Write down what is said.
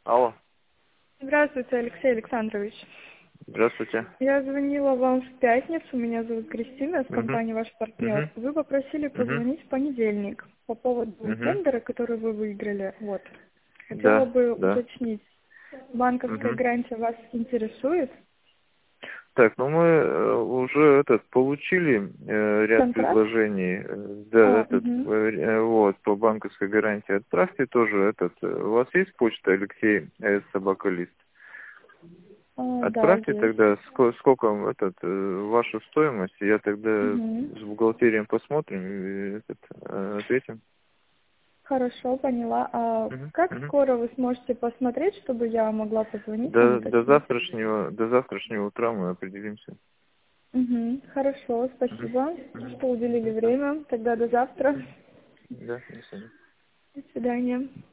Алло. Здравствуйте, Алексей Александрович. Здравствуйте. Я звонила вам в пятницу, меня зовут Кристина, с Угу. компании «Ваш партнер». Угу. Вы попросили Угу. позвонить в понедельник по поводу Угу. тендера, который вы выиграли. Вот. Хотела Да, бы да. уточнить, банковская Угу. гарантия вас интересует? Так, ну мы уже получили ряд Контракт? предложений, да, Угу. вот, по банковской гарантии. Отправьте тоже у вас есть почта Алексей Собакалист? Да, Отправьте есть. тогда, сколько вашу стоимость, я тогда Угу. с бухгалтерией посмотрим и ответим. Хорошо, поняла. А Угу. как Угу. скоро вы сможете посмотреть, чтобы я могла позвонить вам уточнить? До завтрашнего утра мы определимся. Угу. Хорошо, Мгм. спасибо, Мгм. что уделили Мгм. время. Тогда до завтра. Да, до свидания. До свидания.